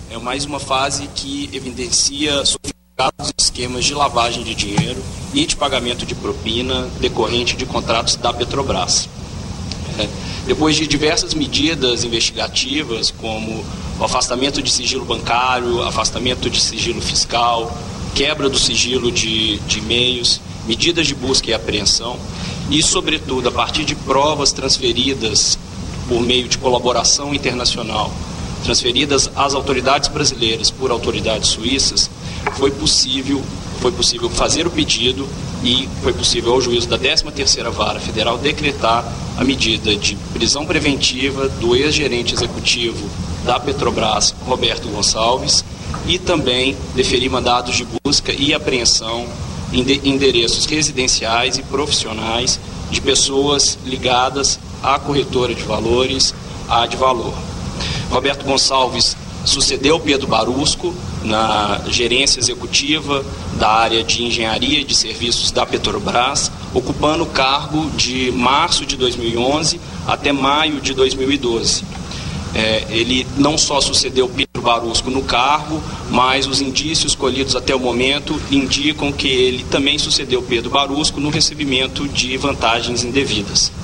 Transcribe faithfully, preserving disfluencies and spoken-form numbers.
É mais uma fase que evidencia sofisticados esquemas de lavagem de dinheiro e de pagamento de propina decorrente de contratos da Petrobras. É, depois de diversas medidas investigativas, como o afastamento de sigilo bancário, afastamento de sigilo fiscal, quebra do sigilo de, de e-mails, medidas de busca e apreensão e, sobretudo, a partir de provas transferidas por meio de colaboração internacional, transferidas às autoridades brasileiras por autoridades suíças, foi possível, foi possível fazer o pedido e foi possível ao juízo da décima terceira Vara Federal decretar a medida de prisão preventiva do ex-gerente executivo da Petrobras, Roberto Gonçalves, e também deferir mandados de busca e apreensão em endereços residenciais e profissionais de pessoas ligadas à corretora de valores, a Advalor. Roberto Gonçalves sucedeu Pedro Barusco na gerência executiva da área de engenharia e de serviços da Petrobras, ocupando o cargo de março de dois mil e onze até maio de dois mil e doze. É, ele não só sucedeu Pedro Barusco no cargo, mas os indícios colhidos até o momento indicam que ele também sucedeu Pedro Barusco no recebimento de vantagens indevidas.